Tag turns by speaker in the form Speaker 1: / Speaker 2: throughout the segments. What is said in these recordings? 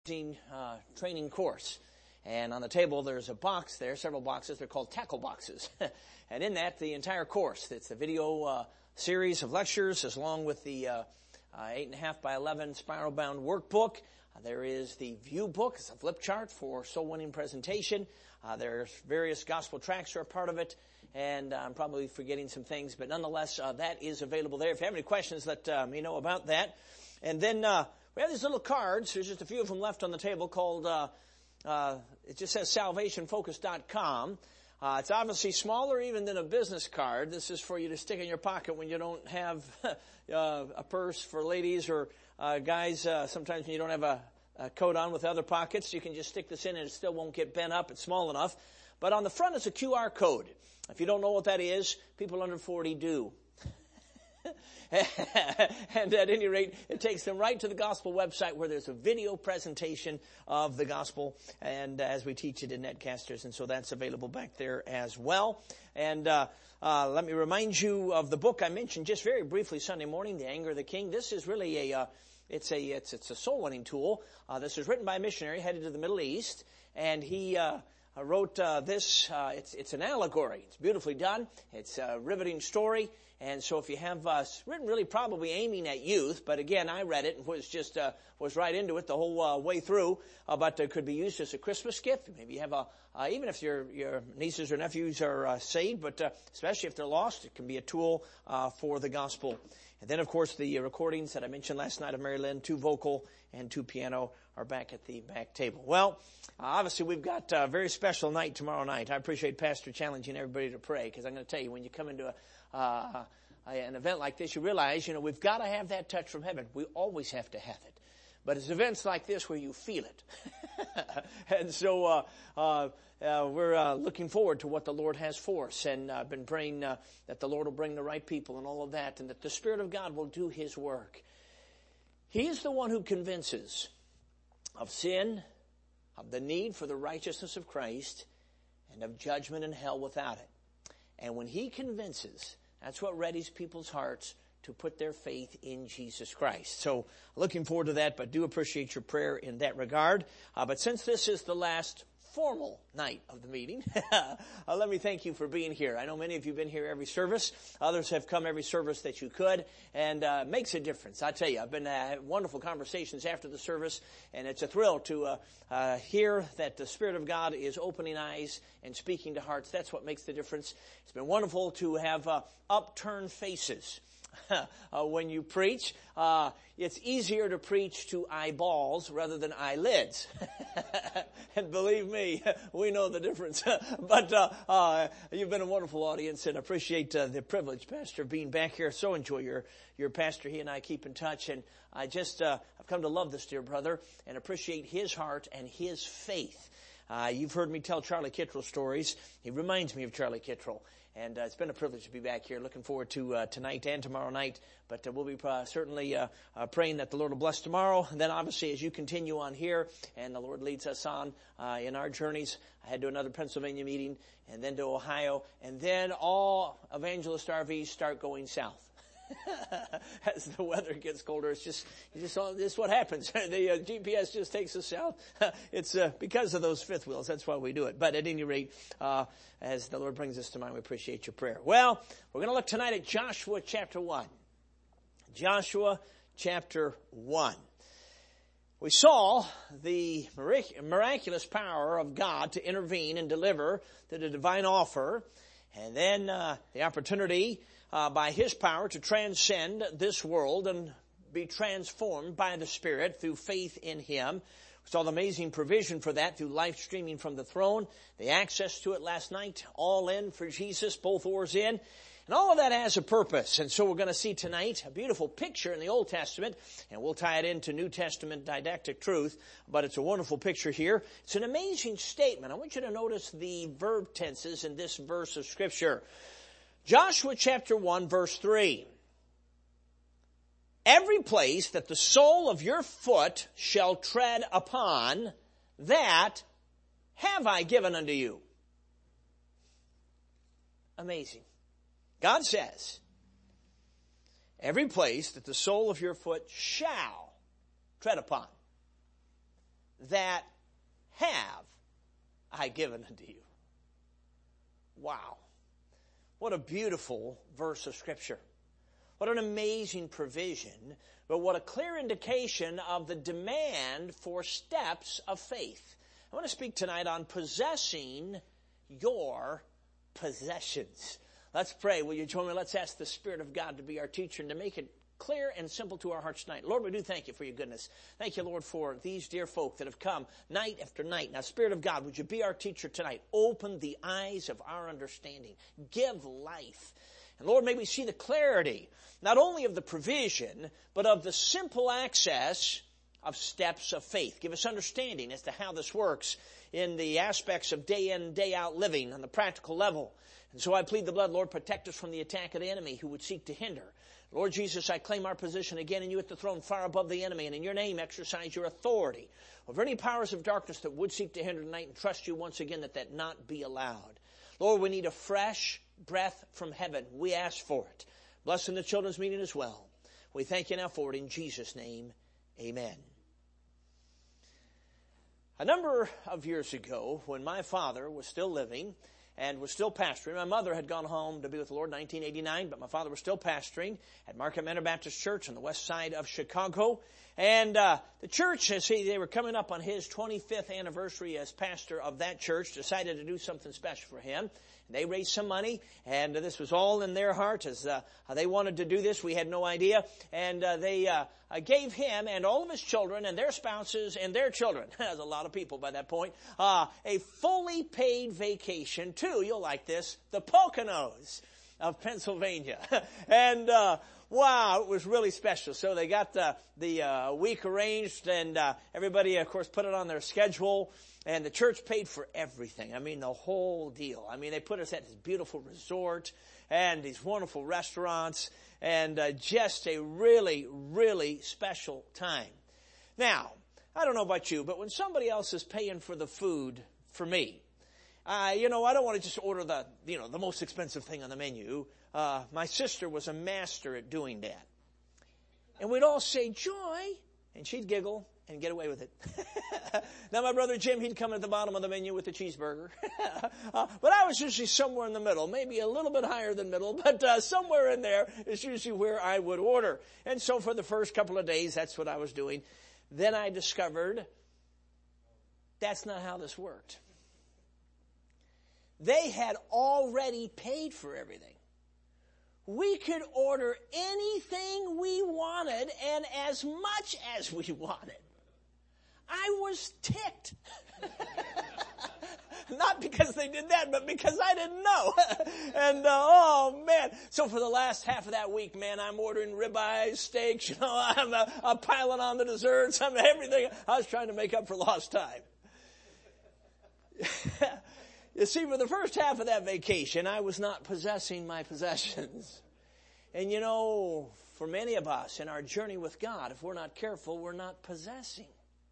Speaker 1: training course. And on the table there's a box there, several boxes. They're called tackle boxes. And in that, the entire course. It's the video series of lectures along with the 8.5 by 11 spiral-bound workbook. There is the view book. It's a flip chart for soul-winning presentation. There's various gospel tracts are a part of it. And I'm probably forgetting some things, but nonetheless, that is available there. If you have any questions, let me know about that. And then we have these little cards. There's just a few of them left on the table called, it just says salvationfocus.com. It's obviously smaller even than a business card. This is for you to stick in your pocket when you don't have a purse for ladies or guys. Sometimes when you don't have a coat on with other pockets, you can just stick this in and it still won't get bent up. It's small enough. But on the front is a QR code. If you don't know what that is, people under 40 do. And at any rate, it takes them right to the gospel website where there's a video presentation of the gospel, and as we teach it in Netcasters, and so that's available back there as well. And let me remind you of the book I mentioned just very briefly Sunday morning, The Anger of the King. This is really it's a soul-winning tool. This was written by a missionary headed to the Middle East, and he wrote this. It's an allegory. It's beautifully done. It's a riveting story. And so if you have written really probably aiming at youth, but again, I read it and was right into it the whole way through, but it could be used as a Christmas gift. Maybe you have even if your nieces or nephews are saved, but especially if they're lost, it can be a tool for the gospel. And then, of course, the recordings that I mentioned last night of Mary Lynn, 2 vocal and 2 piano, are back at the back table. Well, obviously, we've got a very special night tomorrow night. I appreciate Pastor challenging everybody to pray, because I'm going to tell you, when you come into an event like this, you realize, we've got to have that touch from heaven. We always have to have it. But it's events like this where you feel it. And so we're looking forward to what the Lord has for us. And I've been praying that the Lord will bring the right people and all of that, and that the Spirit of God will do His work. He is the one who convinces of sin, of the need for the righteousness of Christ, and of judgment and hell without it. And when He convinces, that's what readies people's hearts to put their faith in Jesus Christ. So looking forward to that, but do appreciate your prayer in that regard. But since this is the last formal night of the meeting, let me thank you for being here. I know many of you have been here every service. Others have come every service that you could, and it makes a difference. I tell you, I've been having wonderful conversations after the service, and it's a thrill to hear that the Spirit of God is opening eyes and speaking to hearts. That's what makes the difference. It's been wonderful to have upturned faces. When you preach, it's easier to preach to eyeballs rather than eyelids. And believe me, we know the difference. But you've been a wonderful audience, and appreciate the privilege, Pastor, of being back here. So enjoy your pastor. He and I keep in touch, and I just I've come to love this dear brother and appreciate his heart and his faith. You've heard me tell Charlie Kittrell stories. He reminds me of Charlie Kittrell. And it's been a privilege to be back here. Looking forward to tonight and tomorrow night. But we'll be certainly praying that the Lord will bless tomorrow. And then obviously as you continue on here and the Lord leads us on in our journeys, I head to another Pennsylvania meeting and then to Ohio. And then all Evangelist RVs start going south. As the weather gets colder, it's what happens. The GPS just takes us south. It's because of those fifth wheels. That's why we do it. But at any rate, as the Lord brings us to mind, we appreciate your prayer. Well, we're going to look tonight at Joshua chapter 1. Joshua chapter 1. We saw the miraculous power of God to intervene and deliver the divine offer, and then the opportunity by His power to transcend this world and be transformed by the Spirit through faith in Him. We saw the amazing provision for that through live streaming from the throne, the access to it last night, all in for Jesus, both oars in. And all of that has a purpose. And so we're going to see tonight a beautiful picture in the Old Testament, and we'll tie it into New Testament didactic truth, but it's a wonderful picture here. It's an amazing statement. I want you to notice the verb tenses in this verse of Scripture. Joshua chapter 1, verse 3. Every place that the sole of your foot shall tread upon, that have I given unto you. Amazing. God says, every place that the sole of your foot shall tread upon, that have I given unto you. Wow. What a beautiful verse of Scripture. What an amazing provision, but what a clear indication of the demand for steps of faith. I want to speak tonight on possessing your possessions. Let's pray. Will you join me? Let's ask the Spirit of God to be our teacher and to make it clear and simple to our hearts tonight. Lord, we do thank you for your goodness. Thank you, Lord, for these dear folk that have come night after night. Now, Spirit of God, would you be our teacher tonight? Open the eyes of our understanding. Give life. And Lord, may we see the clarity, not only of the provision, but of the simple access of steps of faith. Give us understanding as to how this works in the aspects of day in, day out living on the practical level. And so I plead the blood, Lord, protect us from the attack of the enemy who would seek to hinder. Lord Jesus, I claim our position again in you at the throne, far above the enemy, and in your name exercise your authority over any powers of darkness that would seek to hinder tonight, and trust you once again that not be allowed. Lord, we need a fresh breath from heaven. We ask for it. Bless in the children's meeting as well. We thank you now for it in Jesus' name. Amen. A number of years ago, when my father was still living and was still pastoring, my mother had gone home to be with the Lord in 1989, but my father was still pastoring at Markham Manor Baptist Church on the west side of Chicago. And the church, they were coming up on his 25th anniversary as pastor of that church, decided to do something special for him. They raised some money, and this was all in their heart as they wanted to do this. We had no idea. And they gave him and all of his children and their spouses and their children, there's a lot of people by that point, a fully paid vacation to, you'll like this, the Poconos of Pennsylvania. And wow, it was really special. So they got the week arranged, and everybody, of course, put it on their schedule. And the church paid for everything. I mean, the whole deal. I mean, they put us at this beautiful resort and these wonderful restaurants and just a really, really special time. Now, I don't know about you, but when somebody else is paying for the food for me, I don't want to just order the most expensive thing on the menu. My sister was a master at doing that. And we'd all say, "Joy," and she'd giggle and get away with it. Now, my brother Jim, he'd come at the bottom of the menu with the cheeseburger. But I was usually somewhere in the middle, maybe a little bit higher than middle, but somewhere in there is usually where I would order. And so for the first couple of days, that's what I was doing. Then I discovered that's not how this worked. They had already paid for everything. We could order anything we wanted and as much as we wanted. I was ticked. Not because they did that, but because I didn't know. And, oh man. So for the last half of that week, man, I'm ordering ribeyes, steaks, I'm piling on the desserts, everything. I was trying to make up for lost time. You see, for the first half of that vacation, I was not possessing my possessions. And for many of us in our journey with God, if we're not careful, we're not possessing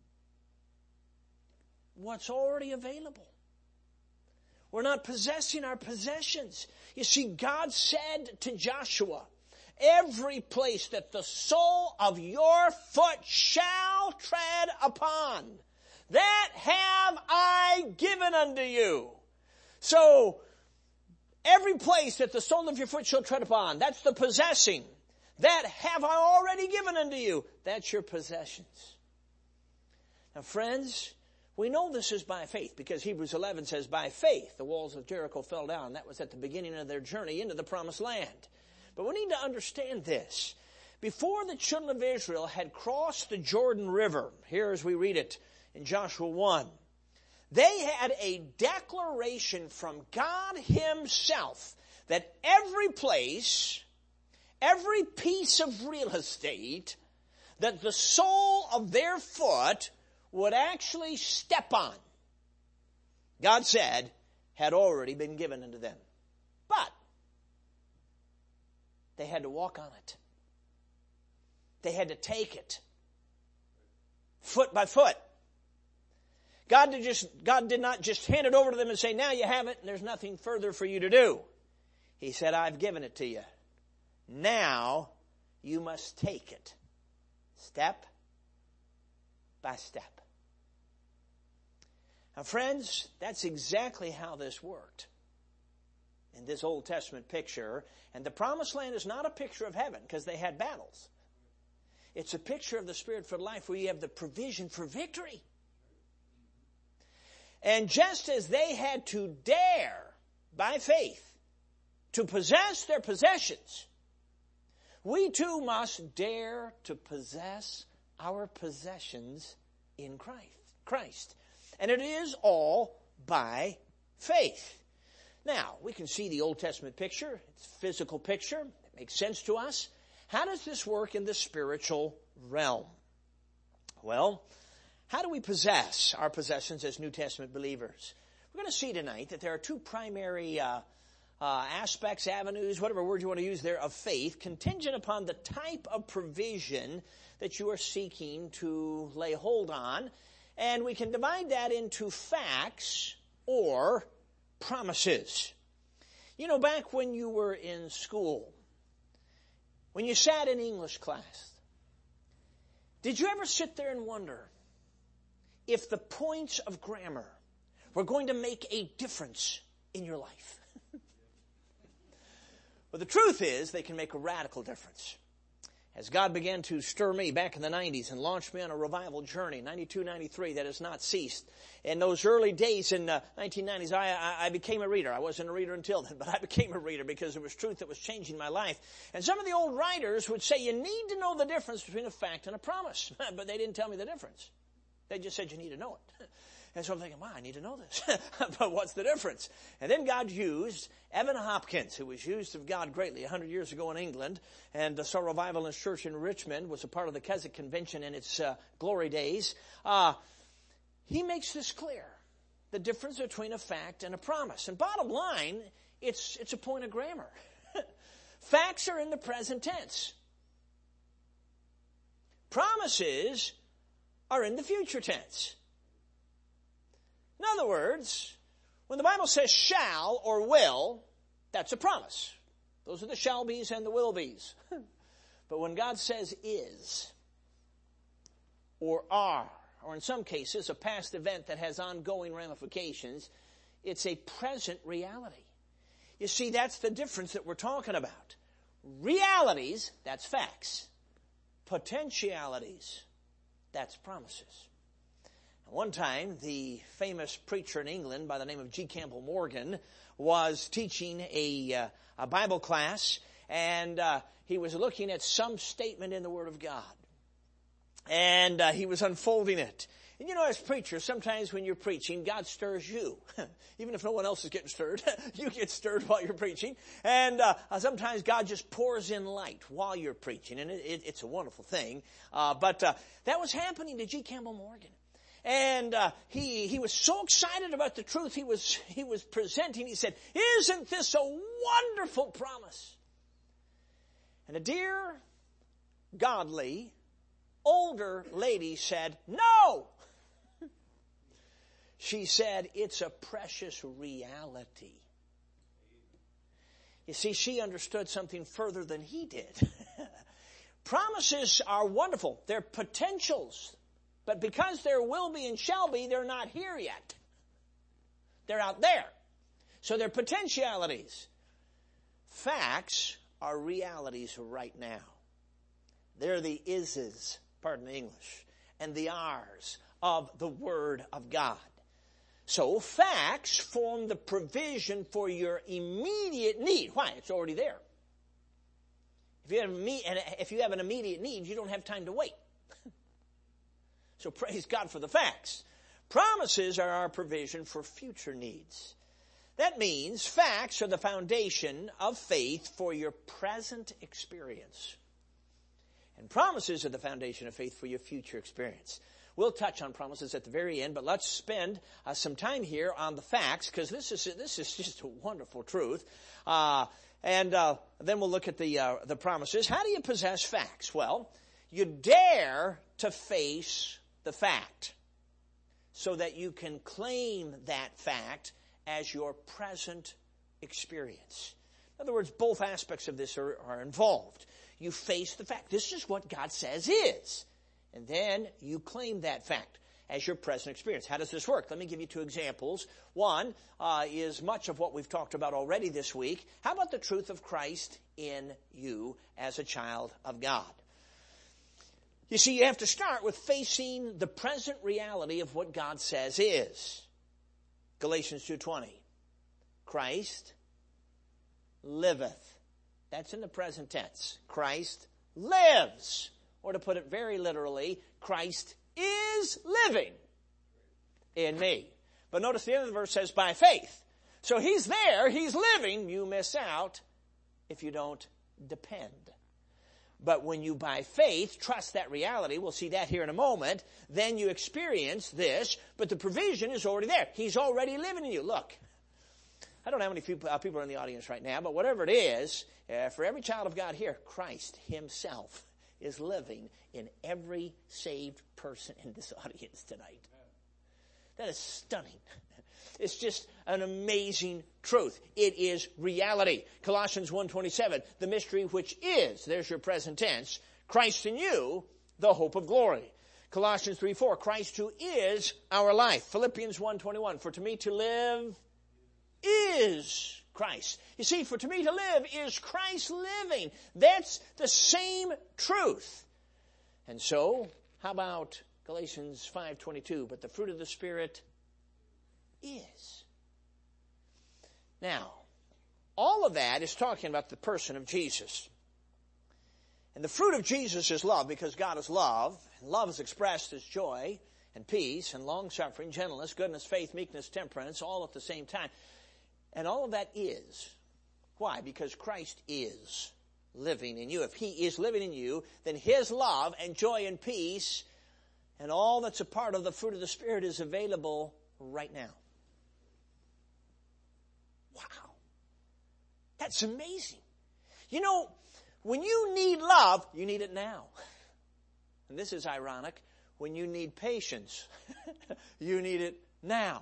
Speaker 1: what's already available. We're not possessing our possessions. You see, God said to Joshua, "Every place that the sole of your foot shall tread upon, that have I given unto you." So, every place that the sole of your foot shall tread upon, that's the possessing. That have I already given unto you. That's your possessions. Now, friends, we know this is by faith because Hebrews 11 says, by faith the walls of Jericho fell down. That was at the beginning of their journey into the promised land. But we need to understand this. Before the children of Israel had crossed the Jordan River, here as we read it in Joshua 1, they had a declaration from God Himself that every place, every piece of real estate that the sole of their foot would actually step on, God said, had already been given unto them. But they had to walk on it. They had to take it foot by foot. God did not just hand it over to them and say, "Now you have it, and there's nothing further for you to do." He said, "I've given it to you. Now you must take it step by step." Now, friends, that's exactly how this worked in this Old Testament picture. And the Promised Land is not a picture of heaven because they had battles. It's a picture of the Spirit-filled life where you have the provision for victory. And just as they had to dare, by faith, to possess their possessions, we too must dare to possess our possessions in Christ. And it is all by faith. Now, we can see the Old Testament picture. It's a physical picture. It makes sense to us. How does this work in the spiritual realm? Well, how do we possess our possessions as New Testament believers? We're going to see tonight that there are two primary aspects, avenues, whatever word you want to use there, of faith, contingent upon the type of provision that you are seeking to lay hold on. And we can divide that into facts or promises. You know, back when you were in school, when you sat in English class, did you ever sit there and wonder if the points of grammar were going to make a difference in your life? Well, the truth is they can make a radical difference. As God began to stir me back in the 90s and launch me on a revival journey, 92, 93, that has not ceased. In those early days in 1990s, I became a reader. I wasn't a reader until then, but I became a reader because there was truth that was changing my life. And some of the old writers would say you need to know the difference between a fact and a promise. But they didn't tell me the difference. They just said you need to know it. And so I'm thinking, wow, I need to know this. But what's the difference? And then God used Evan Hopkins, who was used of God greatly 100 years ago in England, and saw revival in his church in Richmond, was a part of the Keswick Convention in its glory days. He makes this clear, the difference between a fact and a promise. And bottom line, it's a point of grammar. Facts are in the present tense. Promises are in the future tense. In other words, when the Bible says shall or will, that's a promise. Those are the shall be's and the will be's. But when God says is, or are, or in some cases a past event that has ongoing ramifications, it's a present reality. You see, that's the difference that we're talking about. Realities, that's facts. Potentialities, that's promises. One time, the famous preacher in England by the name of G. Campbell Morgan was teaching a Bible class, and he was looking at some statement in the Word of God. And he was unfolding it. And you know, as preachers, sometimes when you're preaching, God stirs you. Even if no one else is getting stirred, you get stirred while you're preaching. And sometimes God just pours in light while you're preaching, and it's a wonderful thing. But that was happening to G. Campbell Morgan. And he was so excited about the truth he was presenting. He said, "Isn't this a wonderful promise?" And a dear, godly, older lady said, "No." She said, "It's a precious reality." You see, she understood something further than he did. Promises are wonderful. They're potentials. But because there will be and shall be, they're not here yet. They're out there. So they're potentialities. Facts are realities right now. They're the ises, pardon the English, and the ares of the Word of God. So facts form the provision for your immediate need. Why? It's already there. If you have an immediate need, you don't have time to wait. So praise God for the facts. Promises are our provision for future needs. That means facts are the foundation of faith for your present experience. And promises are the foundation of faith for your future experience. We'll touch on promises at the very end, but let's spend some time here on the facts, because this is just a wonderful truth. And then we'll look at the promises. How do you possess facts? Well, you dare to face the fact so that you can claim that fact as your present experience. In other words, both aspects of this are involved. You face the fact. This is what God says is. And then you claim that fact. as your present experience. How does this work? Let me give you 2 examples. One is much of what we've talked about already this week. How about the truth of Christ in you as a child of God? You see, you have to start with facing the present reality of what God says is. Galatians 2:20. Christ liveth. That's in the present tense. Christ lives. Or to put it very literally, Christ is living in me. But notice the end of the verse says, by faith. So he's there, he's living. You miss out if you don't depend. But when you, by faith, trust that reality, we'll see that here in a moment, then you experience this, but the provision is already there. He's already living in you. Look, I don't know how many people are in the audience right now, but whatever it is, for every child of God here, Christ himself is living in every saved person in this audience tonight. That is stunning. It's just an amazing truth. It is reality. Colossians 1:27, the mystery which is, there's your present tense, Christ in you, the hope of glory. Colossians 3:4, Christ who is our life. Philippians 1:21, for to me to live is Christ. You see, for to me to live is Christ living. That's the same truth. And so, how about Galatians 5:22, but the fruit of the Spirit is. Now, all of that is talking about the person of Jesus. And the fruit of Jesus is love, because God is love. And love is expressed as joy and peace and long-suffering, gentleness, goodness, faith, meekness, temperance, all at the same time. And all of that is. Why? Because Christ is living in you. If he is living in you, then his love and joy and peace and all that's a part of the fruit of the Spirit is available right now. Wow. That's amazing. You know, when you need love, you need it now. And this is ironic. When you need patience, you need it now.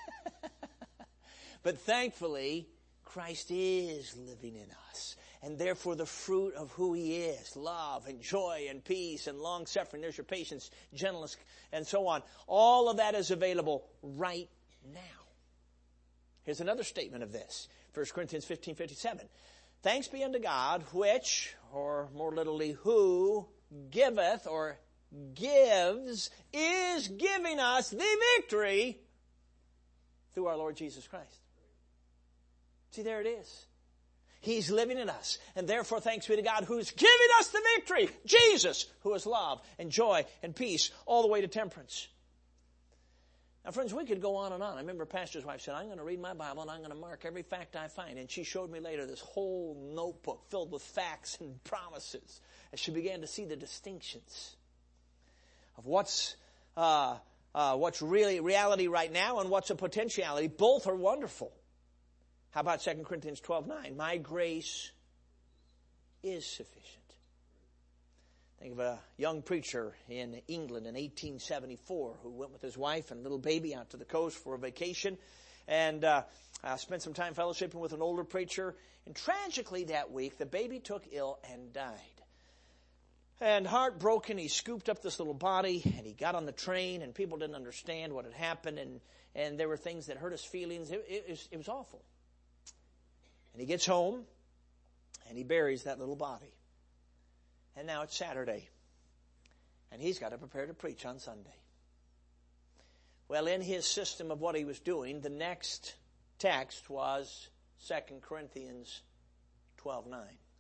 Speaker 1: But thankfully, Christ is living in us. And therefore the fruit of who he is, love and joy and peace and long-suffering, there's your patience, gentleness, and so on. All of that is available right now. Here's another statement of this. 1 Corinthians 15:57. Thanks be unto God, which, or more literally, who giveth or gives, is giving us the victory through our Lord Jesus Christ. See, there it is. He's living in us. And therefore, thanks be to God who's giving us the victory. Jesus, who is love and joy and peace, all the way to temperance. Now, friends, we could go on and on. I remember a pastor's wife said, I'm going to read my Bible and I'm going to mark every fact I find. And she showed me later this whole notebook filled with facts and promises as she began to see the distinctions of what's really reality right now and what's a potentiality. Both are wonderful. How about 2 Corinthians 12:9? My grace is sufficient. Think of a young preacher in England in 1874 who went with his wife and little baby out to the coast for a vacation and spent some time fellowshipping with an older preacher. And tragically that week, the baby took ill and died. And heartbroken, he scooped up this little body and he got on the train and people didn't understand what had happened and there were things that hurt his feelings. It was awful. And he gets home and he buries that little body. And now it's Saturday. And he's got to prepare to preach on Sunday. Well, in his system of what he was doing, the next text was 2 Corinthians 12:9.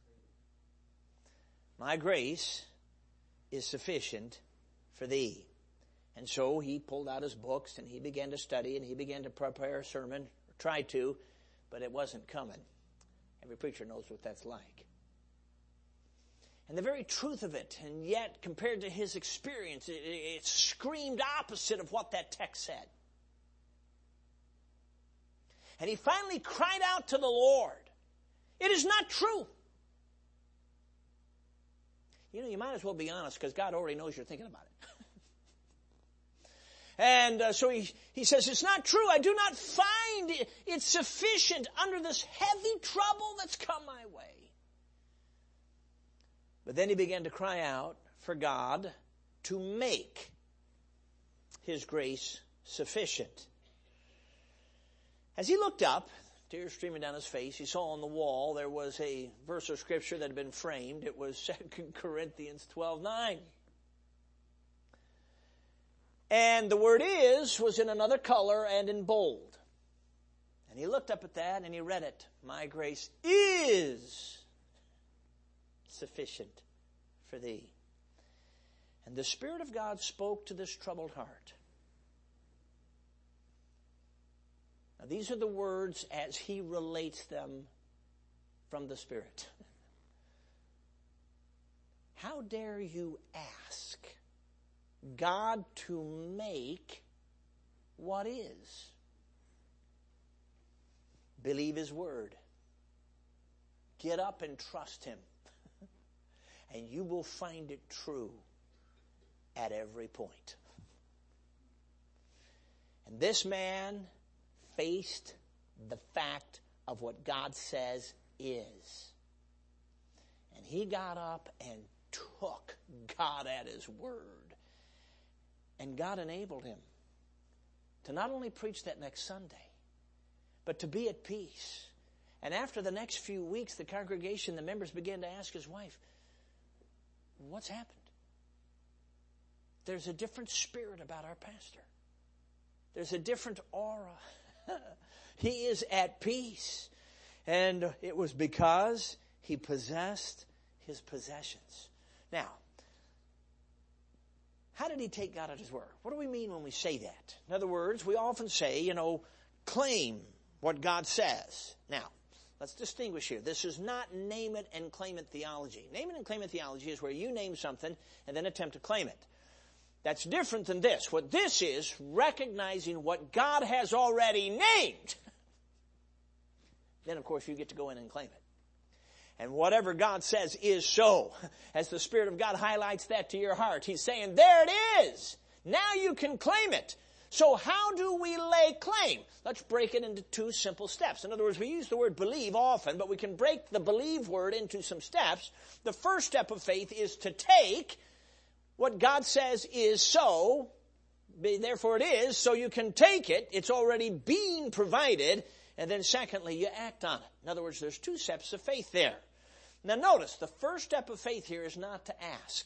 Speaker 1: My grace is sufficient for thee. And so he pulled out his books and he began to study and he began to prepare a sermon, or tried to, but it wasn't coming. Every preacher knows what that's like. And the very truth of it, and yet compared to his experience, it screamed opposite of what that text said. And he finally cried out to the Lord. It is not true. You know, you might as well be honest because God already knows you're thinking about it. And so he says, it's not true. I do not find it sufficient under this heavy trouble that's come my way. But then he began to cry out for God to make His grace sufficient. As he looked up, tears streaming down his face, he saw on the wall there was a verse of Scripture that had been framed. It was 2 Corinthians 12:9. And the word "is" was in another color and in bold. And he looked up at that and he read it. My grace is sufficient for thee. And the Spirit of God spoke to this troubled heart. Now, these are the words as he relates them from the Spirit. How dare you ask God to make what is? Believe His Word. Get up and trust Him. And you will find it true at every point. And this man faced the fact of what God says is. And he got up and took God at His word. And God enabled him to not only preach that next Sunday, but to be at peace. And after the next few weeks, the congregation, the members began to ask his wife, what's happened? There's a different spirit about our pastor. There's a different aura. He is at peace. And it was because he possessed his possessions. Now, how did he take God at His word? What do we mean when we say that? In other words, we often say, claim what God says. Now, let's distinguish here. This is not name it and claim it theology. Name it and claim it theology is where you name something and then attempt to claim it. That's different than this. What this is, recognizing what God has already named. Then, of course, you get to go in and claim it. And whatever God says is so. As the Spirit of God highlights that to your heart, He's saying, there it is. Now you can claim it. So how do we lay claim? Let's break it into two simple steps. In other words, we use the word believe often, but we can break the believe word into some steps. The first step of faith is to take what God says is so, therefore it is, so you can take it. It's already being provided. And then secondly, you act on it. In other words, there's two steps of faith there. Now notice, the first step of faith here is not to ask.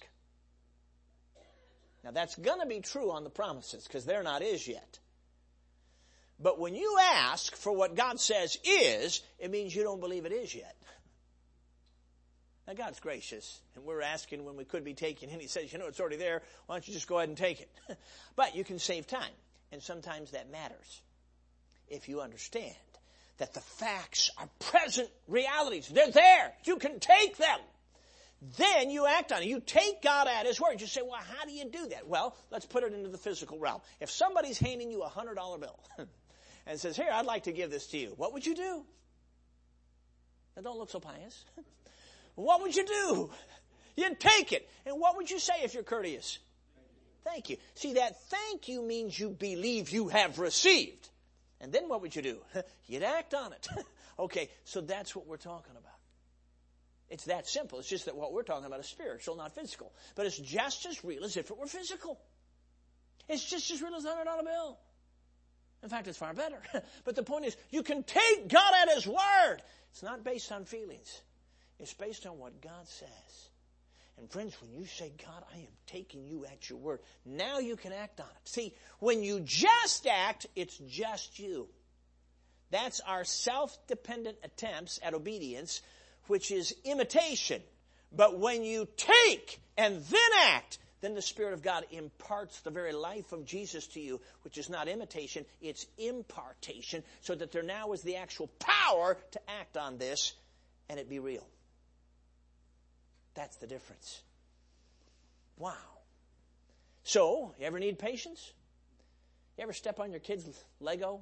Speaker 1: Now that's going to be true on the promises, because they're not is yet. But when you ask for what God says is, it means you don't believe it is yet. Now God's gracious, and we're asking when we could be taking, and He says, it's already there, why don't you just go ahead and take it? But you can save time, and sometimes that matters. If you understand that the facts are present realities. They're there. You can take them. Then you act on it. You take God at His word. You say, well, how do you do that? Well, let's put it into the physical realm. If somebody's handing you a $100 bill and says, here, I'd like to give this to you, what would you do? Now, don't look so pious. What would you do? You'd take it. And what would you say if you're courteous? Thank you. See, that thank you means you believe you have received. And then what would you do? You'd act on it. Okay, so that's what we're talking about. It's that simple. It's just that what we're talking about is spiritual, not physical. But it's just as real as if it were physical. It's just as real as a $100 bill. In fact, it's far better. But the point is, you can take God at His word. It's not based on feelings. It's based on what God says. And friends, when you say, God, I am taking you at your word, now you can act on it. See, when you just act, it's just you. That's our self-dependent attempts at obedience, which is imitation. But when you take and then act, then the Spirit of God imparts the very life of Jesus to you, which is not imitation, it's impartation, so that there now is the actual power to act on this and it be real. That's the difference. Wow. So, you ever need patience? You ever step on your kid's Lego?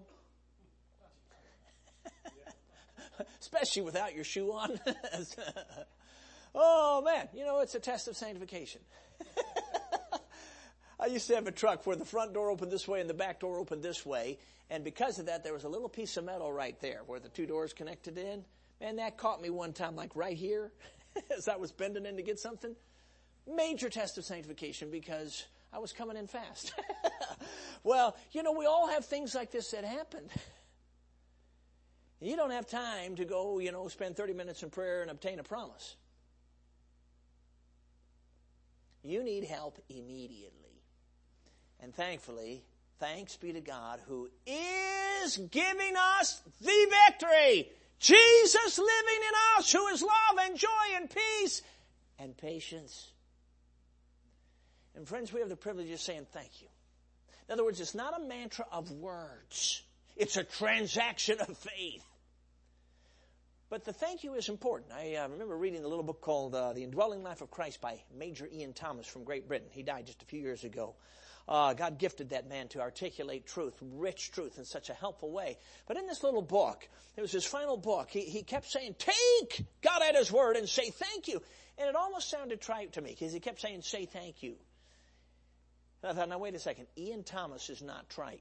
Speaker 1: Especially without your shoe on. Oh, man. It's a test of sanctification. I used to have a truck where the front door opened this way and the back door opened this way. And because of that, there was a little piece of metal right there where the two doors connected in. Man, that caught me one time, like right here. As I was bending in to get something. Major test of sanctification, because I was coming in fast. Well, we all have things like this that happen. You don't have time to go, spend 30 minutes in prayer and obtain a promise. You need help immediately. And thankfully, thanks be to God who is giving us the victory. Jesus living in us, who is love and joy and peace and patience. And friends, we have the privilege of saying thank you. In other words, it's not a mantra of words. It's a transaction of faith. But the thank you is important. I remember reading a little book called The Indwelling Life of Christ by Major Ian Thomas from Great Britain. He died just a few years ago. God gifted that man to articulate truth, rich truth, in such a helpful way. But in this little book, it was his final book, he kept saying, take God at his word and say thank you. And it almost sounded trite to me because he kept saying, say thank you. And I thought, now wait a second, Ian Thomas is not trite.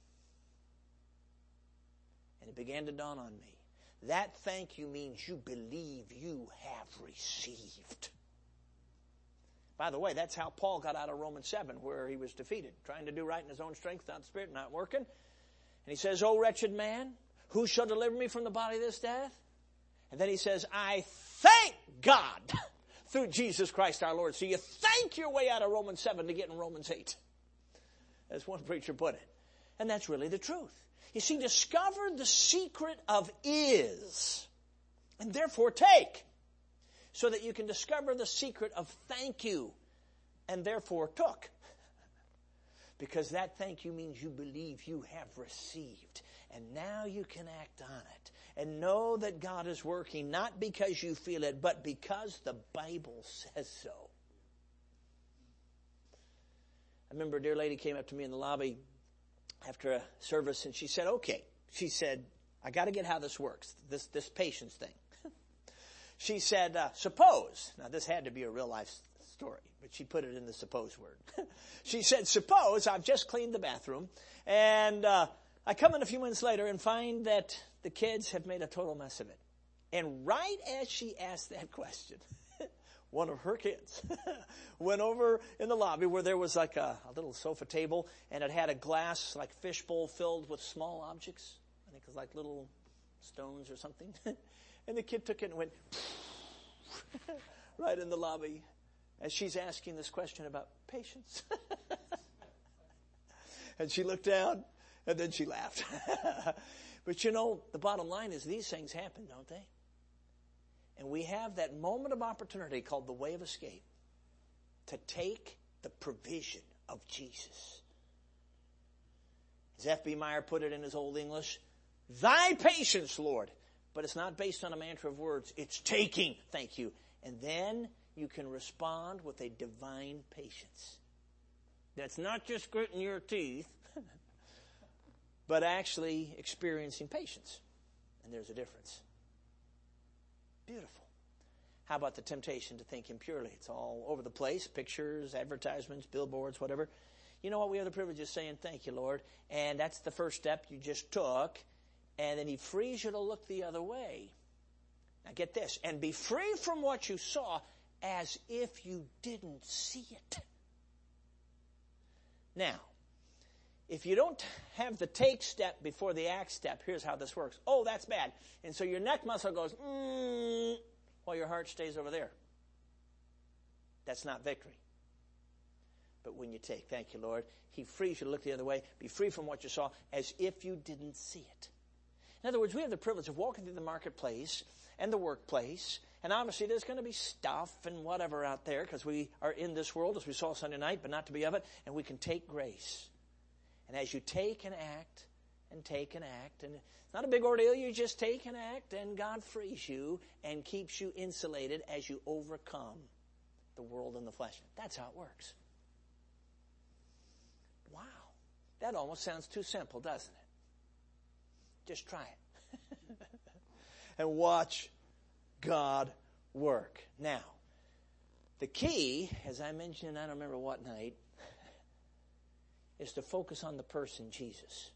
Speaker 1: And it began to dawn on me. That thank you means you believe you have received. By the way, that's how Paul got out of Romans 7, where he was defeated, trying to do right in his own strength, not the Spirit, not working. And he says, "O wretched man, who shall deliver me from the body of this death?" And then he says, "I thank God through Jesus Christ our Lord." So you thank your way out of Romans 7 to get in Romans 8. As one preacher put it. And that's really the truth. You see, discover the secret of is, and therefore take, so that you can discover the secret of thank you, and therefore took. Because that thank you means you believe you have received, and now you can act on it. And know that God is working, not because you feel it, but because the Bible says so. I remember a dear lady came up to me in the lobby after a service, and she said, okay. She said, I got to get how this works, this patience thing. She said, suppose, now this had to be a real life story, but she put it in the suppose word. She said, suppose I've just cleaned the bathroom, and I come in a few minutes later and find that the kids have made a total mess of it. And right as she asked that question, one of her kids went over in the lobby where there was like a little sofa table, and it had a glass like fishbowl filled with small objects. I think it was like little stones or something. And the kid took it and went right in the lobby as she's asking this question about patience. And she looked down and then she laughed. But the bottom line is these things happen, don't they? And we have that moment of opportunity called the way of escape to take the provision of Jesus. As F.B. Meyer put it in his Old English, thy patience, Lord. But it's not based on a mantra of words. It's taking, thank you. And then you can respond with a divine patience. That's not just gritting your teeth, but actually experiencing patience. And there's a difference. Beautiful. How about the temptation to think impurely? It's all over the place. Pictures, advertisements, billboards, whatever. You know what? We have the privilege of saying, thank you, Lord. And that's the first step you just took. And then he frees you to look the other way. Now get this. And be free from what you saw as if you didn't see it. Now, if you don't have the take step before the act step, here's how this works. Oh, that's bad. And so your neck muscle goes, while your heart stays over there. That's not victory. But when you take, thank you, Lord, he frees you to look the other way, be free from what you saw as if you didn't see it. In other words, we have the privilege of walking through the marketplace and the workplace, and obviously there's going to be stuff and whatever out there because we are in this world, as we saw Sunday night, but not to be of it, and we can take grace. And as you take and act, and it's not a big ordeal, you just take and act, and God frees you and keeps you insulated as you overcome the world and the flesh. That's how it works. Wow. That almost sounds too simple, doesn't it? Just try it. And watch God work. Now, the key, as I mentioned, I don't remember what night, is to focus on the person, Jesus.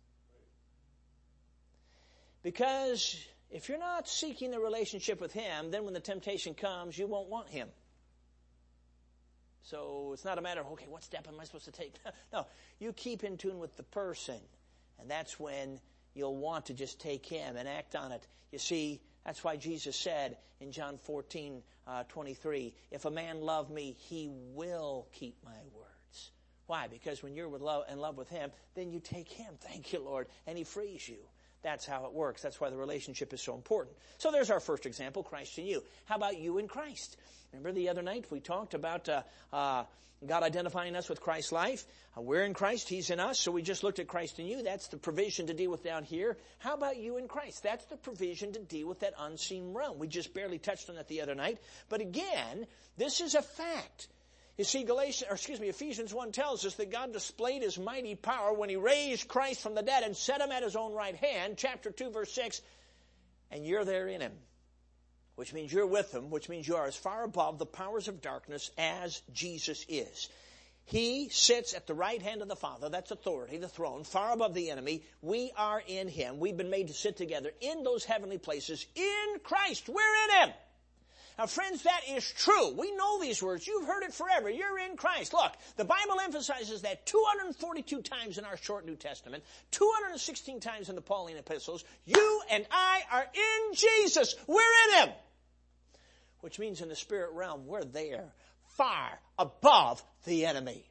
Speaker 1: Because if you're not seeking the relationship with him, then when the temptation comes, you won't want him. So it's not a matter of, okay, what step am I supposed to take? No, you keep in tune with the person. And that's when you'll want to just take him and act on it. You see, that's why Jesus said in John 14:23, if a man love me, he will keep my words. Why? Because when you're in love with him, then you take him. Thank you, Lord. And he frees you. That's how it works. That's why the relationship is so important. So there's our first example, Christ in you. How about you in Christ? Remember the other night we talked about God identifying us with Christ's life. We're in Christ. He's in us. So we just looked at Christ in you. That's the provision to deal with down here. How about you in Christ? That's the provision to deal with that unseen realm. We just barely touched on that the other night. But again, this is a fact. You see, Ephesians 1 tells us that God displayed his mighty power when he raised Christ from the dead and set him at his own right hand. Chapter 2, verse 6. And you're there in him. Which means you're with him, which means you are as far above the powers of darkness as Jesus is. He sits at the right hand of the Father, that's authority, the throne, far above the enemy. We are in him. We've been made to sit together in those heavenly places in Christ. We're in him. Now, friends, that is true. We know these words. You've heard it forever. You're in Christ. Look, the Bible emphasizes that 242 times in our short New Testament, 216 times in the Pauline epistles. You and I are in Jesus. We're in him. Which means in the spirit realm, we're there, far above the enemy.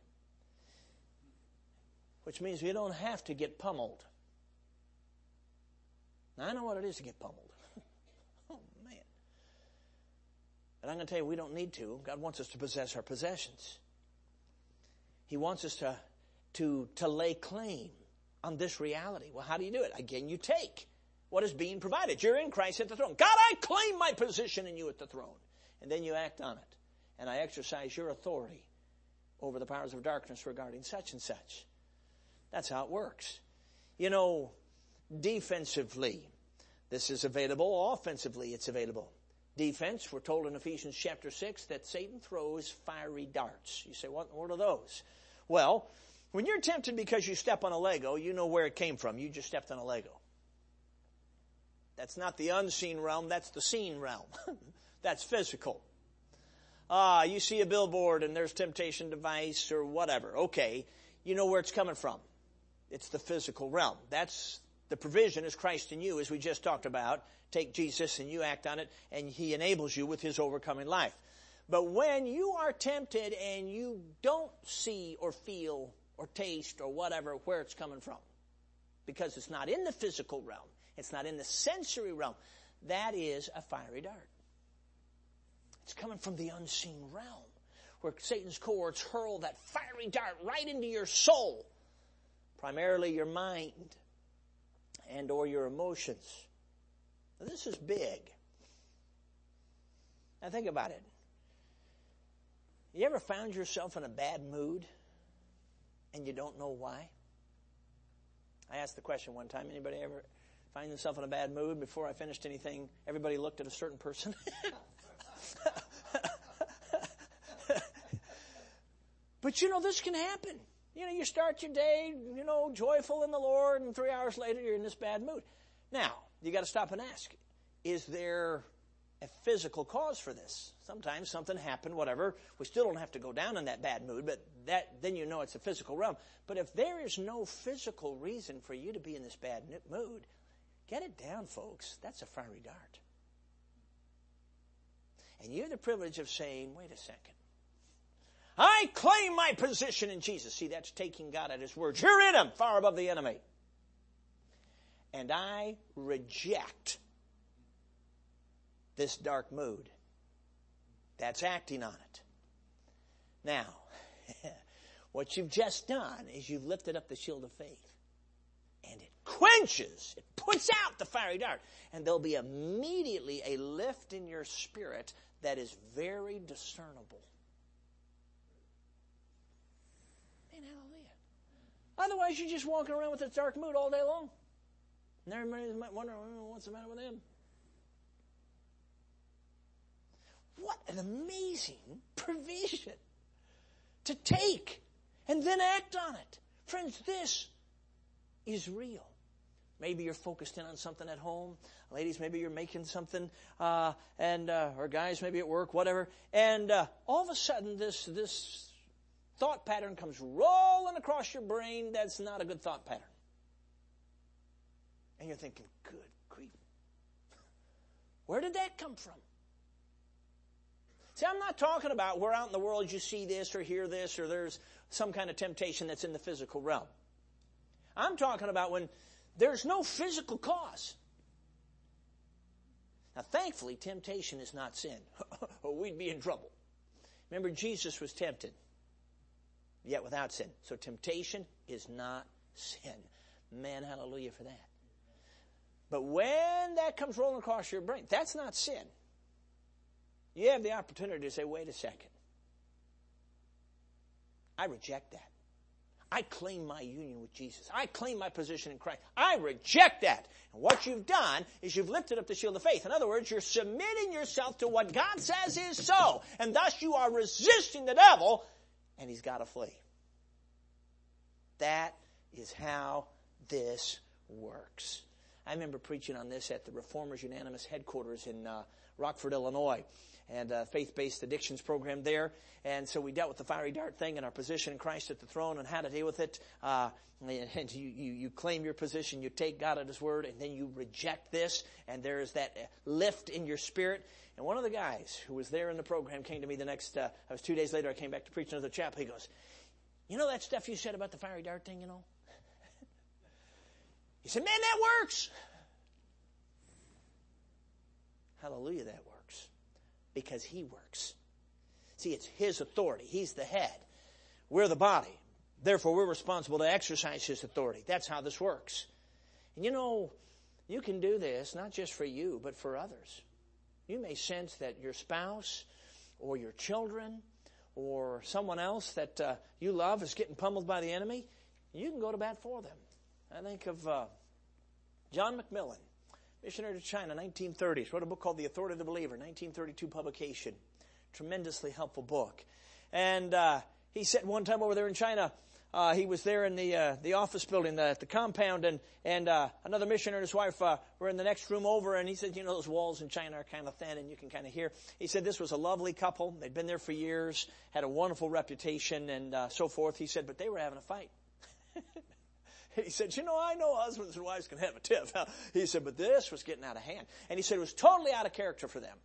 Speaker 1: Which means we don't have to get pummeled. Now, I know what it is to get pummeled. Oh, man. But I'm going to tell you, we don't need to. God wants us to possess our possessions. He wants us to lay claim on this reality. Well, how do you do it? Again, you take what is being provided. You're in Christ at the throne. God, I claim my position in you at the throne. And then you act on it. And I exercise your authority over the powers of darkness regarding such and such. That's how it works. You know, defensively, this is available. Offensively, it's available. Defense, we're told in Ephesians chapter 6 that Satan throws fiery darts. You say, what are those? Well, when you're tempted because you step on a Lego, you know where it came from. You just stepped on a Lego. That's not the unseen realm. That's the seen realm. That's physical. You see a billboard and there's temptation device or whatever. Okay, you know where it's coming from. It's the physical realm. That's the provision is Christ in you, as we just talked about. Take Jesus and you act on it, and he enables you with his overcoming life. But when you are tempted and you don't see or feel or taste or whatever where it's coming from, because it's not in the physical realm, it's not in the sensory realm, that is a fiery dart. It's coming from the unseen realm, where Satan's cohorts hurl that fiery dart right into your soul, primarily your mind and or your emotions. Now, this is big. Now think about it. You ever found yourself in a bad mood and you don't know why? I asked the question one time, anybody ever find themselves in a bad mood? Before I finished anything, everybody looked at a certain person. But you know, this can happen. You know, you start your day, you know, joyful in the Lord, and 3 hours later you're in this bad mood. Now, you got to stop and ask, is there a physical cause for this? Sometimes something happened, whatever. We still don't have to go down in that bad mood, but then you know it's a physical realm. But if there is no physical reason for you to be in this bad mood, get it down, folks. That's a fiery dart. And you have the privilege of saying, wait a second. I claim my position in Jesus. See, that's taking God at his word. You're in him, far above the enemy. And I reject this dark mood. That's acting on it. Now, what you've just done is you've lifted up the shield of faith. And it quenches, it puts out the fiery dart. And there'll be immediately a lift in your spirit that is very discernible. Man, hallelujah. Otherwise, you're just walking around with this dark mood all day long. And everybody might wonder, what's the matter with him? What an amazing provision to take and then act on it. Friends, this is real. Maybe you're focused in on something at home. Ladies, maybe you're making something, or guys, maybe at work, whatever. And all of a sudden, this thought pattern comes rolling across your brain. That's not a good thought pattern. And you're thinking, good grief. Where did that come from? See, I'm not talking about where out in the world you see this or hear this or there's some kind of temptation that's in the physical realm. I'm talking about when there's no physical cause. Now, thankfully, temptation is not sin, or we'd be in trouble. Remember, Jesus was tempted, yet without sin. So temptation is not sin. Man, hallelujah for that. But when that comes rolling across your brain, that's not sin. You have the opportunity to say, wait a second. I reject that. I claim my union with Jesus. I claim my position in Christ. I reject that. And what you've done is you've lifted up the shield of faith. In other words, you're submitting yourself to what God says is so. And thus you are resisting the devil, and he's got to flee. That is how this works. I remember preaching on this at the Reformers Unanimous headquarters in Rockford, Illinois, and a faith-based addictions program there. And so we dealt with the fiery dart thing and our position in Christ at the throne and how to deal with it. And you claim your position, you take God at His word, and then you reject this, and there is that lift in your spirit. And one of the guys who was there in the program came to me the next, it was 2 days later, I came back to preach another chapel. He goes, you know that stuff you said about the fiery dart thing, you know? He said, man, that works. Hallelujah, that works. Because He works. See, it's His authority. He's the head. We're the body. Therefore, we're responsible to exercise His authority. That's how this works. And you know, you can do this not just for you, but for others. You may sense that your spouse or your children or someone else that you love is getting pummeled by the enemy. You can go to bat for them. I think of John Macmillan, missionary to China, 1930s. Wrote a book called The Authority of the Believer, 1932 publication. Tremendously helpful book. And he said one time over there in China, he was there in the office building, the compound, and another missionary and his wife were in the next room over, and he said, you know, those walls in China are kind of thin, and you can kind of hear. He said this was a lovely couple. They'd been there for years, had a wonderful reputation, and so forth. He said, but they were having a fight. He said, you know, I know husbands and wives can have a tiff. He said, but this was getting out of hand. And he said it was totally out of character for them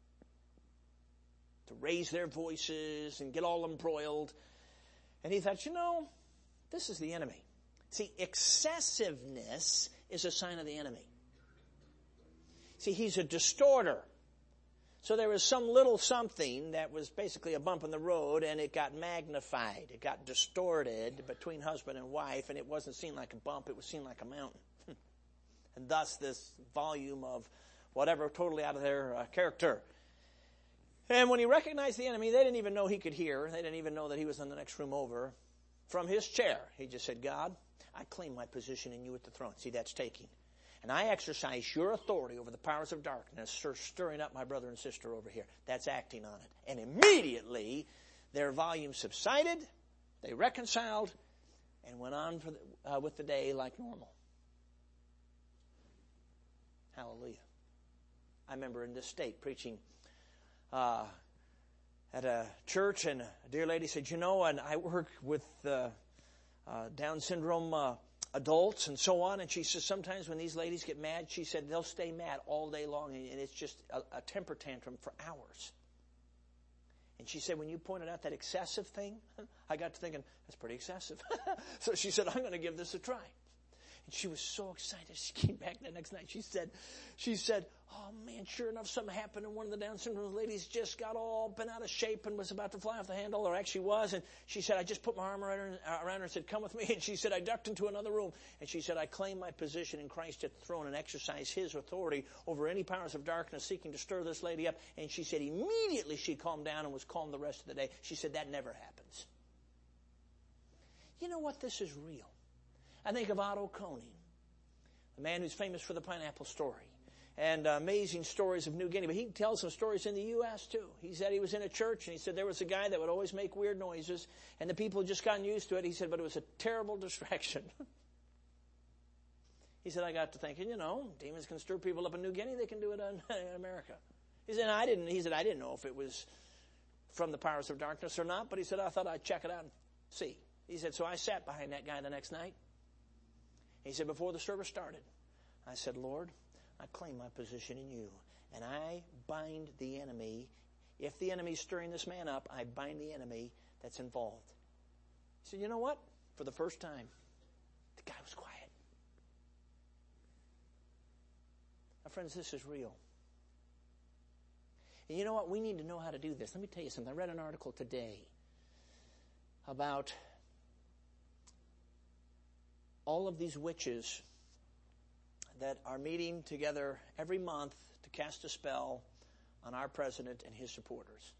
Speaker 1: to raise their voices and get all embroiled. And he thought, you know, this is the enemy. See, excessiveness is a sign of the enemy. See, he's a distorter. So there was some little something that was basically a bump in the road, and it got magnified. It got distorted between husband and wife, and it wasn't seen like a bump. It was seen like a mountain. And thus this volume of whatever, totally out of their character. And when he recognized the enemy, they didn't even know he could hear. They didn't even know that he was in the next room over. From his chair, he just said, God, I claim my position in you at the throne. See, that's taking. And I exercise your authority over the powers of darkness, stirring up my brother and sister over here. That's acting on it. And immediately, their volume subsided, they reconciled, and went on with the day like normal. Hallelujah. I remember in this state preaching at a church, and a dear lady said, you know, and I work with Down syndrome adults and so on, and she says sometimes when these ladies get mad, she said they'll stay mad all day long, and it's just a temper tantrum for hours. And she said when you pointed out that excessive thing, I got to thinking, that's pretty excessive. So she said, I'm going to give this a try. And she was so excited. She came back the next night. She said, oh man, sure enough, something happened, and one of the Down syndrome ladies just got all bent out of shape and was about to fly off the handle, or actually was. And she said, I just put my arm around her and said, come with me. And she said, I ducked into another room. And she said, I claim my position in Christ at the throne and exercise His authority over any powers of darkness seeking to stir this lady up. And she said, immediately she calmed down and was calm the rest of the day. She said, that never happens. You know what? This is real. I think of Otto Koning, the man who's famous for the pineapple story and amazing stories of New Guinea. But he tells some stories in the U.S. too. He said he was in a church, and he said there was a guy that would always make weird noises, and the people had just gotten used to it. He said, but it was a terrible distraction. He said, I got to thinking, demons can stir people up in New Guinea. They can do it in America. He said, I didn't know if it was from the powers of darkness or not, but he said, I thought I'd check it out and see. He said, so I sat behind that guy the next night. He said, before the service started, I said, Lord, I claim my position in you, and I bind the enemy. If the enemy's stirring this man up, I bind the enemy that's involved. He said, you know what? For the first time, the guy was quiet. My friends, this is real. And you know what? We need to know how to do this. Let me tell you something. I read an article today about all of these witches that are meeting together every month to cast a spell on our president and his supporters.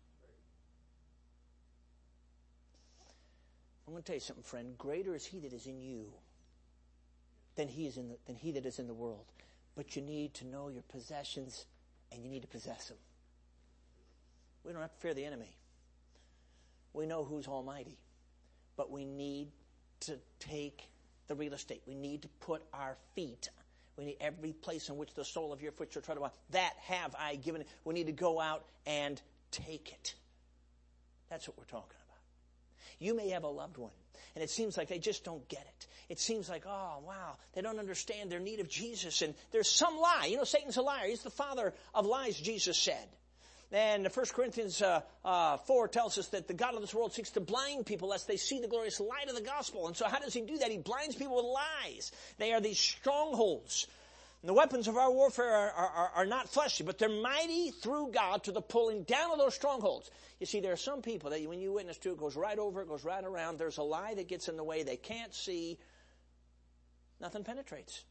Speaker 1: I'm going to tell you something, friend. Greater is he that is in you than he that is in the world. But you need to know your possessions, and you need to possess them. We don't have to fear the enemy. We know who's almighty. But we need to take the real estate. We need to put our feet. We need every place in which the sole of your foot shall tread upon. That have I given. We need to go out and take it. That's what we're talking about. You may have a loved one, and it seems like they just don't get it. It seems like, oh, wow, they don't understand their need of Jesus, and there's some lie. Satan's a liar. He's the father of lies, Jesus said. And 1 Corinthians 4 tells us that the God of this world seeks to blind people lest they see the glorious light of the gospel. And so how does he do that? He blinds people with lies. They are these strongholds. And the weapons of our warfare are not fleshly, but they're mighty through God to the pulling down of those strongholds. You see, there are some people that when you witness to, it goes right over, it goes right around. There's a lie that gets in the way. They can't see. Nothing penetrates.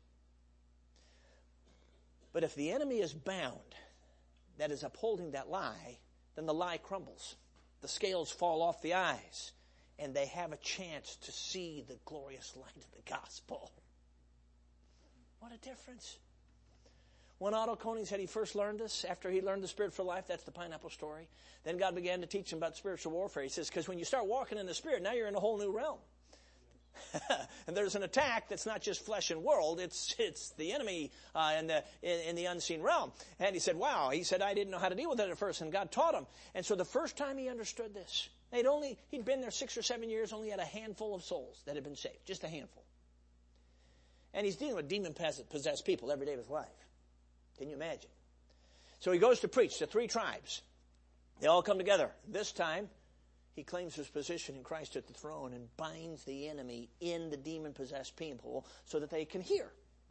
Speaker 1: But if the enemy is bound, that is upholding that lie, then the lie crumbles. The scales fall off the eyes, and they have a chance to see the glorious light of the gospel. What a difference. When Otto Koning said he first learned this, after he learned the Spirit for Life, that's the pineapple story, then God began to teach him about spiritual warfare. He says, because when you start walking in the Spirit, now you're in a whole new realm. And there's an attack that's not just flesh and world, it's the enemy in the unseen realm. And he said, wow, I didn't know how to deal with it at first, and God taught him. And so the first time he understood this, he'd been there 6 or 7 years, only had a handful of souls that had been saved, just a handful. And he's dealing with demon-possessed people every day of his life. Can you imagine? So he goes to preach to 3 tribes. They all come together. This time, he claims his position in Christ at the throne and binds the enemy in the demon-possessed people so that they can hear.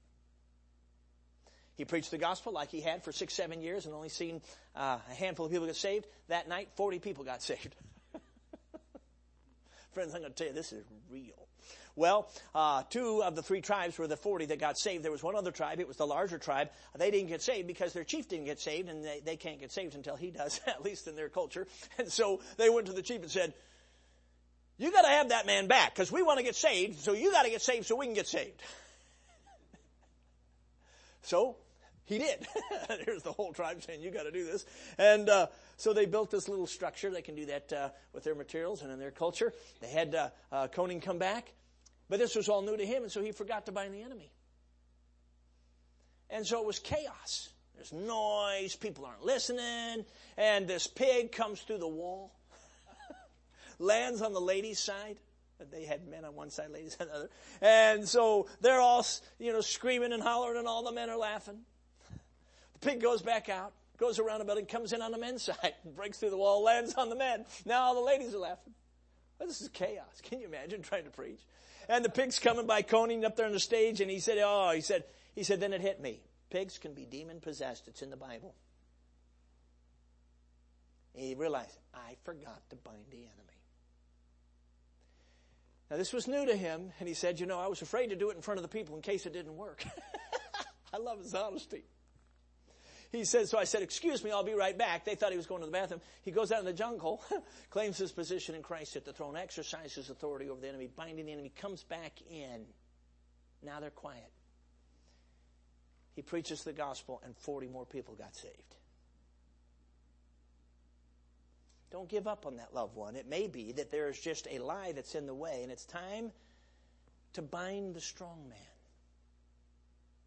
Speaker 1: He preached the gospel like he had for 6, 7 years and only seen a handful of people get saved. That night, 40 people got saved. Friends, I'm going to tell you, this is real. Well, 2 of the 3 tribes were the 40 that got saved. There was one other tribe. It was the larger tribe. They didn't get saved because their chief didn't get saved, and they can't get saved until he does, at least in their culture. And so they went to the chief and said, you got to have that man back because we want to get saved, so you got to get saved so we can get saved. So he did. There's the whole tribe saying, you got to do this. And so they built this little structure. They can do that with their materials and in their culture. They had Koning come back. But this was all new to him, and so he forgot to bind the enemy. And so it was chaos. There's noise, people aren't listening, and this pig comes through the wall, lands on the ladies' side. They had men on one side, ladies on the other. And so they're all, screaming and hollering, and all the men are laughing. The pig goes back out, goes around the building, comes in on the men's side, breaks through the wall, lands on the men. Now all the ladies are laughing. Well, this is chaos. Can you imagine trying to preach? And the pig's coming by Koning up there on the stage, and he said, then it hit me. Pigs can be demon-possessed. It's in the Bible. And he realized, I forgot to bind the enemy. Now, this was new to him, and he said, I was afraid to do it in front of the people in case it didn't work. I love his honesty. He said, so I said, excuse me, I'll be right back. They thought he was going to the bathroom. He goes out in the jungle, claims his position in Christ at the throne, exercises authority over the enemy, binding the enemy, comes back in. Now they're quiet. He preaches the gospel, and 40 more people got saved. Don't give up on that loved one. It may be that there is just a lie that's in the way, and it's time to bind the strong man.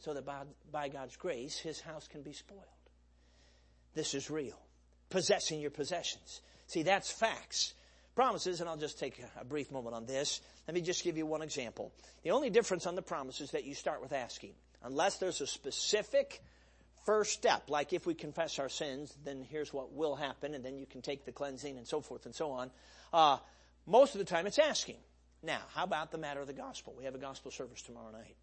Speaker 1: so that by God's grace, His house can be spoiled. This is real. Possessing your possessions. See, that's facts. Promises, and I'll just take a brief moment on this. Let me just give you one example. The only difference on the promise is that you start with asking. Unless there's a specific first step, like if we confess our sins, then here's what will happen, and then you can take the cleansing and so forth and so on. Most of the time it's asking. Now, how about the matter of the gospel? We have a gospel service tomorrow night.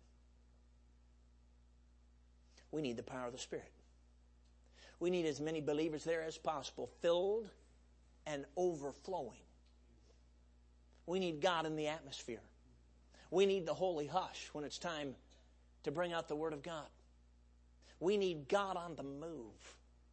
Speaker 1: We need the power of the Spirit. We need as many believers there as possible, filled and overflowing. We need God in the atmosphere. We need the holy hush when it's time to bring out the Word of God. We need God on the move.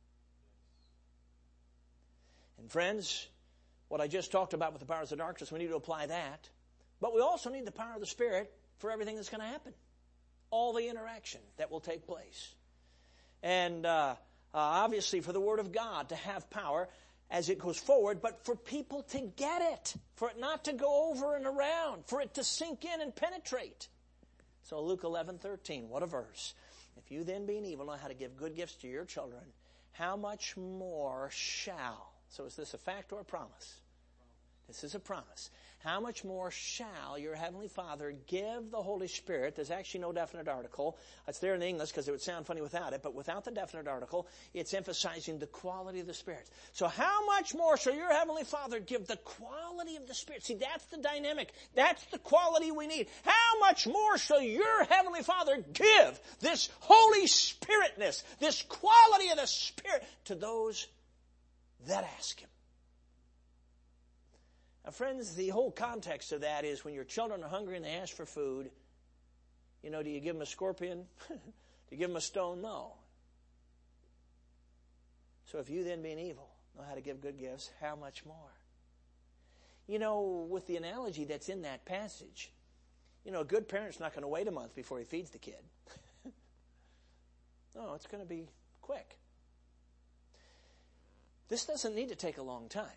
Speaker 1: And friends, what I just talked about with the powers of darkness, we need to apply that. But we also need the power of the Spirit for everything that's going to happen. All the interaction that will take place. And obviously for the Word of God to have power as it goes forward, but for people to get it, for it not to go over and around, for it to sink in and penetrate. So Luke 11:13, what a verse. If you then being evil know how to give good gifts to your children, how much more shall, so is this a fact or a promise? This is a promise. How much more shall your Heavenly Father give the Holy Spirit? There's actually no definite article. It's there in the English because it would sound funny without it, but without the definite article, it's emphasizing the quality of the Spirit. So how much more shall your Heavenly Father give the quality of the Spirit? See, that's the dynamic. That's the quality we need. How much more shall your Heavenly Father give this Holy Spiritness, this quality of the Spirit to those that ask Him? Now, friends, the whole context of that is when your children are hungry and they ask for food, do you give them a scorpion? Do you give them a stone? No. So if you then being evil know how to give good gifts, how much more? With the analogy that's in that passage, a good parent's not going to wait a month before he feeds the kid. No, it's going to be quick. This doesn't need to take a long time.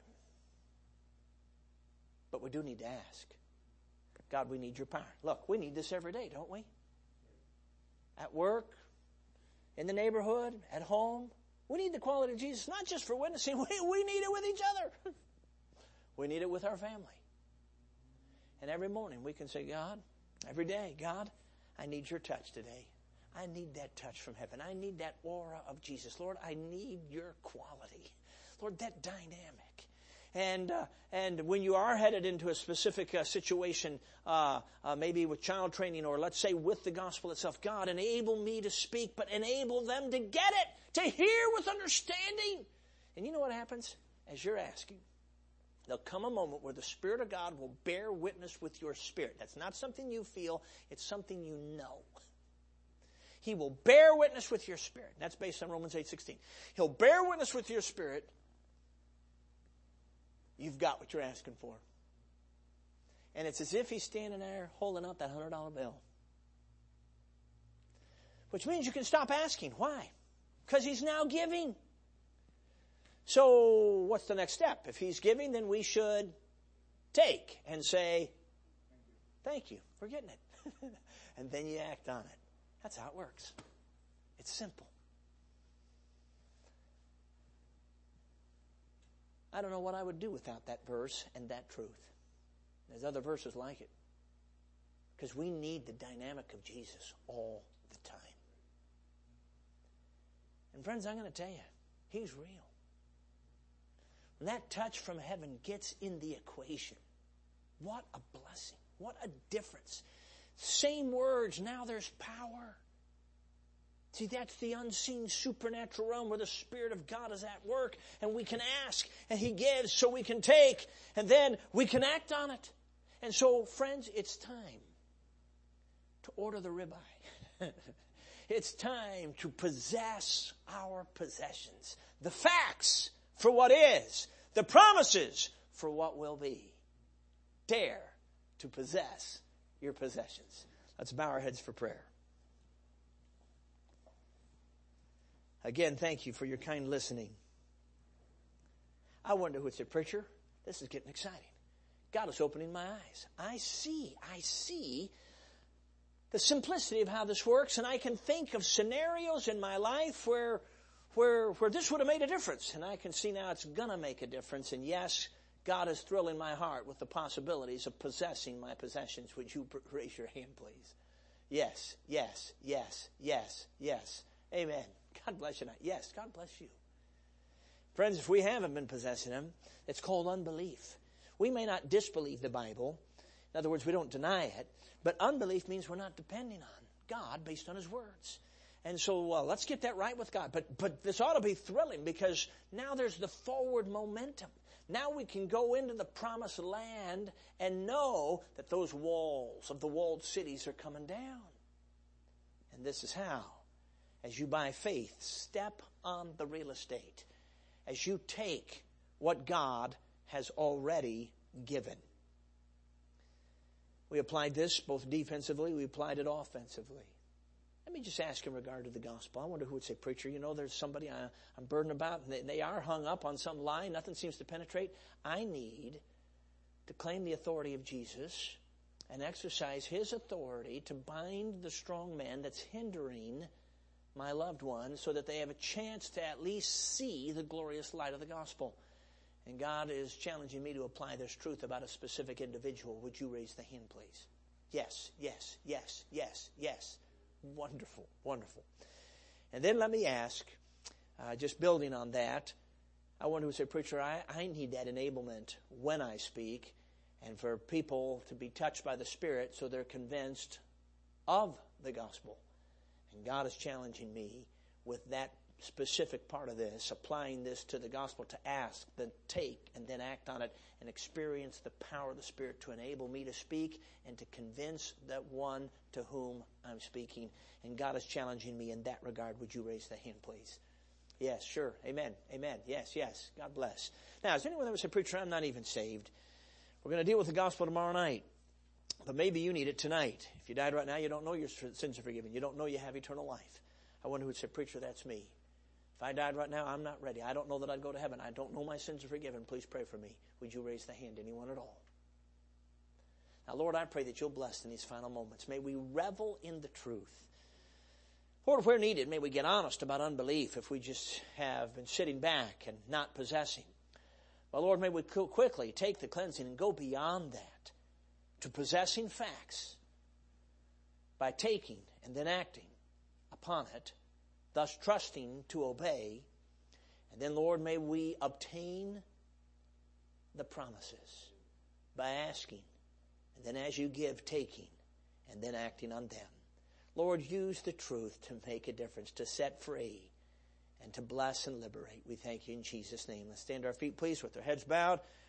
Speaker 1: But we do need to ask. God, we need your power. Look, we need this every day, don't we? At work, in the neighborhood, at home. We need the quality of Jesus, not just for witnessing. We need it with each other. We need it with our family. And every morning we can say, God, every day, God, I need your touch today. I need that touch from heaven. I need that aura of Jesus. Lord, I need your quality. Lord, that dynamic. And when you are headed into a specific situation, maybe with child training or let's say with the gospel itself, God, enable me to speak, but enable them to get it, to hear with understanding. And you know what happens? As you're asking, there'll come a moment where the Spirit of God will bear witness with your spirit. That's not something you feel, it's something you know. He will bear witness with your spirit. That's based on Romans 8:16. He'll bear witness with your spirit. You've got what you're asking for. And it's as if He's standing there holding out that $100 bill. Which means you can stop asking. Why? Because He's now giving. So what's the next step? If He's giving, then we should take and say, thank you for getting it. And then you act on it. That's how it works. It's simple. I don't know what I would do without that verse and that truth. There's other verses like it. Because we need the dynamic of Jesus all the time. And friends, I'm going to tell you, He's real. When that touch from heaven gets in the equation, what a blessing. What a difference. Same words, now there's power. See, that's the unseen supernatural realm where the Spirit of God is at work, and we can ask, and He gives, so we can take, and then we can act on it. And so, friends, it's time to order the ribeye. It's time to possess our possessions. The facts for what is, the promises for what will be. Dare to possess your possessions. Let's bow our heads for prayer. Again, thank you for your kind listening. I wonder who's a preacher. This is getting exciting. God is opening my eyes. I see the simplicity of how this works, and I can think of scenarios in my life where this would have made a difference. And I can see now it's going to make a difference. And yes, God is thrilling my heart with the possibilities of possessing my possessions. Would you raise your hand, please? Yes, yes, yes, yes, yes. Amen. God bless you. Yes, God bless you. Friends, if we haven't been possessing them, it's called unbelief. We may not disbelieve the Bible. In other words, we don't deny it. But unbelief means we're not depending on God based on His words. And so let's get that right with God. But this ought to be thrilling, because now there's the forward momentum. Now we can go into the promised land and know that those walls of the walled cities are coming down. And this is how. As you by faith step on the real estate. As you take what God has already given. We applied this both defensively, we applied it offensively. Let me just ask in regard to the gospel. I wonder who would say, preacher, you know, there's somebody I'm burdened about, and they are hung up on some lie, nothing seems to penetrate. I need to claim the authority of Jesus and exercise His authority to bind the strong man that's hindering my loved one, so that they have a chance to at least see the glorious light of the gospel. And God is challenging me to apply this truth about a specific individual. Would you raise the hand, please? Yes, yes, yes, yes, yes. Wonderful, wonderful. And then let me ask, just building on that, I wonder who would say, preacher, I need that enablement when I speak, and for people to be touched by the Spirit so they're convinced of the gospel. And God is challenging me with that specific part of this, applying this to the gospel, to ask, then take, and then act on it, and experience the power of the Spirit to enable me to speak and to convince that one to whom I'm speaking. And God is challenging me in that regard. Would you raise the hand, please? Yes, sure. Amen. Amen. Yes, yes. God bless. Now, is anyone ever said, preacher, I'm not even saved? We're going to deal with the gospel tomorrow night. But maybe you need it tonight. If you died right now, you don't know your sins are forgiven. You don't know you have eternal life. I wonder who would say, preacher, that's me. If I died right now, I'm not ready. I don't know that I'd go to heaven. I don't know my sins are forgiven. Please pray for me. Would you raise the hand? Anyone at all? Now, Lord, I pray that you'll bless in these final moments. May we revel in the truth. Lord, where needed, may we get honest about unbelief if we just have been sitting back and not possessing. Well, Lord, may we quickly take the cleansing and go beyond that to possessing facts by taking and then acting upon it, thus trusting to obey. And then, Lord, may we obtain the promises by asking, and then as you give, taking, and then acting on them. Lord, use the truth to make a difference, to set free, and to bless and liberate. We thank you in Jesus' name. Let's stand to our feet, please, with our heads bowed.